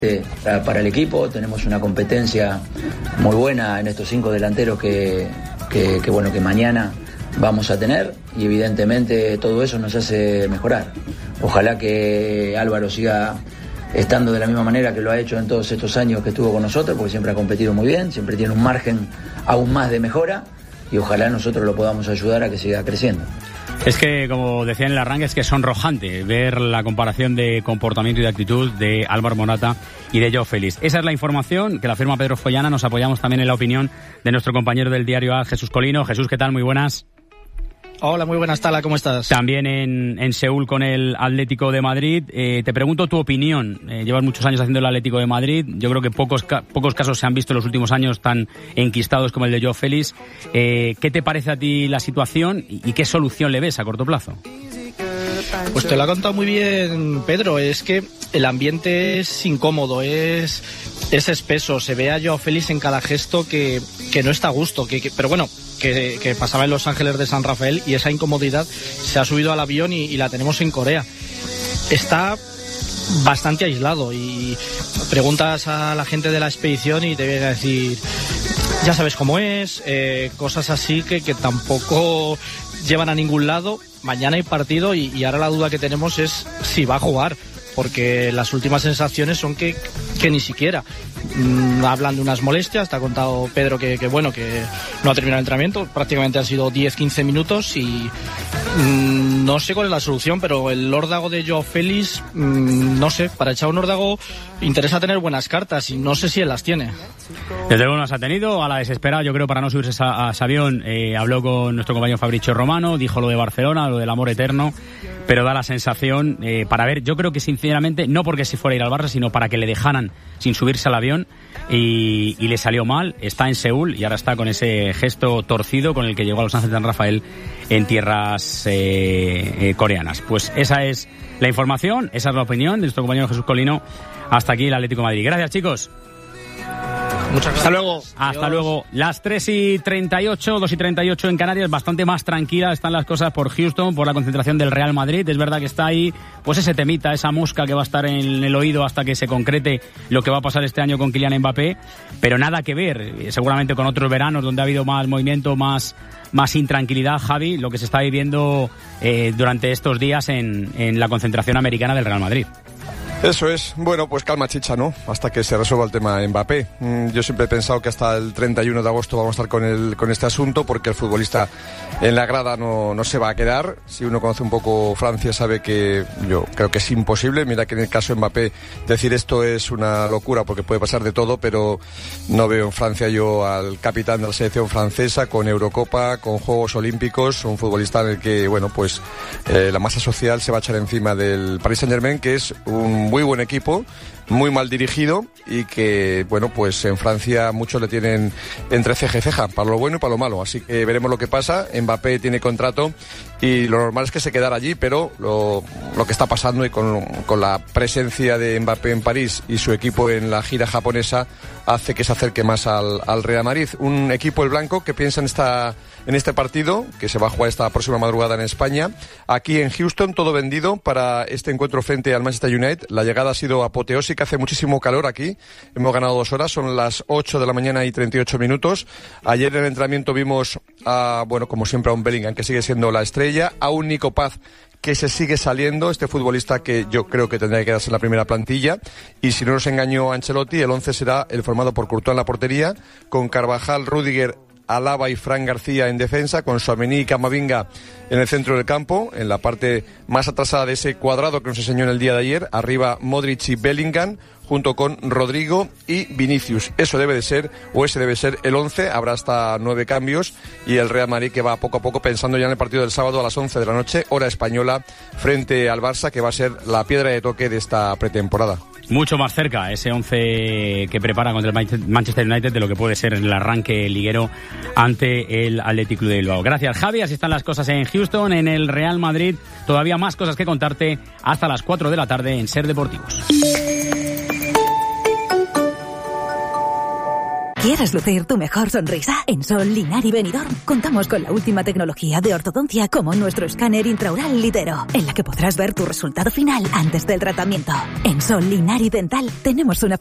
para el equipo. Tenemos una competencia muy buena en estos 5 delanteros que mañana vamos a tener, y evidentemente todo eso nos hace mejorar. Ojalá que Álvaro siga estando de la misma manera que lo ha hecho en todos estos años que estuvo con nosotros, porque siempre ha competido muy bien, siempre tiene un margen aún más de mejora, y ojalá nosotros lo podamos ayudar a que siga creciendo. Es que, como decía en el arranque, es que es sonrojante ver la comparación de comportamiento y de actitud de Álvaro Morata y de Joao Félix. Esa es la información que la firma Pedro Follana. Nos apoyamos también en la opinión de nuestro compañero del diario AS, Jesús Colino. Jesús, ¿qué tal? Muy buenas. Hola, muy buenas, Tala, ¿cómo estás? También en Seúl con el Atlético de Madrid. Te pregunto tu opinión. Llevas muchos años haciendo el Atlético de Madrid. Yo creo que pocos casos se han visto en los últimos años tan enquistados como el de Joao Félix. ¿Qué te parece a ti la situación y qué solución le ves a corto plazo? Pues te lo ha contado muy bien Pedro. Es que el ambiente es incómodo, es espeso. Se ve a Joao Félix en cada gesto que no está a gusto. Pero bueno, que pasaba en Los Ángeles de San Rafael, y esa incomodidad se ha subido al avión y la tenemos en Corea. Está bastante aislado, y preguntas a la gente de la expedición y te vienen a decir, ya sabes cómo es, cosas así que tampoco llevan a ningún lado. Mañana hay partido y ahora la duda que tenemos es si va a jugar, porque las últimas sensaciones son que ni siquiera. Hablan de unas molestias, te ha contado Pedro que no ha terminado el entrenamiento, prácticamente han sido 10-15 minutos, y no sé cuál es la solución, pero el órdago de Joao Félix, no sé, para echar un órdago interesa tener buenas cartas, y no sé si él las tiene. Desde luego las ha tenido, a la desesperada, yo creo, para no subirse a ese avión. Habló con nuestro compañero Fabrizio Romano, dijo lo de Barcelona, lo del amor eterno, pero da la sensación, para ver, yo creo que sinceramente, no porque si fuera a ir al Barça, sino para que le dejaran sin subirse al avión, y le salió mal. Está en Seúl y ahora está con ese gesto torcido con el que llegó a Los Ángeles de San Rafael en tierras coreanas. Pues esa es la información, esa es la opinión de nuestro compañero Jesús Colino. Hasta aquí el Atlético de Madrid. Gracias, chicos. Muchas gracias. Hasta luego. Hasta luego. Las 3:38, 2:38 en Canarias. Bastante más tranquilas están las cosas por Houston, por la concentración del Real Madrid. Es verdad que está ahí, pues ese temita, esa mosca que va a estar en el oído hasta que se concrete lo que va a pasar este año con Kylian Mbappé. Pero nada que ver, seguramente con otros veranos donde ha habido más movimiento, más intranquilidad, Javi, lo que se está viviendo durante estos días en la concentración americana del Real Madrid. Eso es. Bueno, pues calma chicha, ¿no? Hasta que se resuelva el tema Mbappé. Yo siempre he pensado que hasta el 31 de agosto vamos a estar con este asunto, porque el futbolista en la grada no se va a quedar. Si uno conoce un poco Francia sabe que yo creo que es imposible. Mira que en el caso de Mbappé decir esto es una locura, porque puede pasar de todo, pero no veo en Francia yo al capitán de la selección francesa con Eurocopa, con Juegos Olímpicos, un futbolista en el que, bueno, pues la masa social se va a echar encima del Paris Saint-Germain, que es un muy buen equipo, muy mal dirigido, y que, bueno, pues en Francia muchos le tienen entre ceja y ceja, para lo bueno y para lo malo. Así que veremos lo que pasa. Mbappé tiene contrato y lo normal es que se quedara allí, pero lo que está pasando, y con la presencia de Mbappé en París y su equipo en la gira japonesa, hace que se acerque más al Real Madrid. Un equipo, el blanco, que piensa en este partido que se va a jugar esta próxima madrugada en España. Aquí en Houston todo vendido para este encuentro frente al Manchester United. La llegada ha sido apoteósica, hace muchísimo calor aquí, hemos ganado 2 horas, son las 8 de la mañana y 38 minutos. Ayer en el entrenamiento vimos como siempre, a un Bellingham que sigue siendo la estrella, a un Nico Paz que se sigue saliendo, este futbolista que yo creo que tendría que quedarse en la primera plantilla, y si no nos engañó Ancelotti, el 11 será el formado por Courtois en la portería, con Carvajal, Rüdiger, Alaba y Fran García en defensa, con Tchouaméni y Camavinga en el centro del campo, en la parte más atrasada de ese cuadrado que nos enseñó en el día de ayer, arriba Modric y Bellingham, junto con Rodrigo y Vinicius. Eso debe de ser, o ese debe ser el 11, habrá hasta 9 cambios, y el Real Madrid que va poco a poco pensando ya en el partido del sábado a las 11 de la noche, hora española, frente al Barça, que va a ser la piedra de toque de esta pretemporada. Mucho más cerca ese 11 que prepara contra el Manchester United de lo que puede ser el arranque liguero ante el Athletic Club de Bilbao. Gracias, Javi. Así están las cosas en Houston, en el Real Madrid. Todavía más cosas que contarte hasta las 4 de la tarde en Ser Deportivos. ¿Quieres lucir tu mejor sonrisa? En Sol, Linar y Benidorm contamos con la última tecnología de ortodoncia como nuestro escáner intraoral Litero, en la que podrás ver tu resultado final antes del tratamiento. En Sol, Linar y Dental tenemos una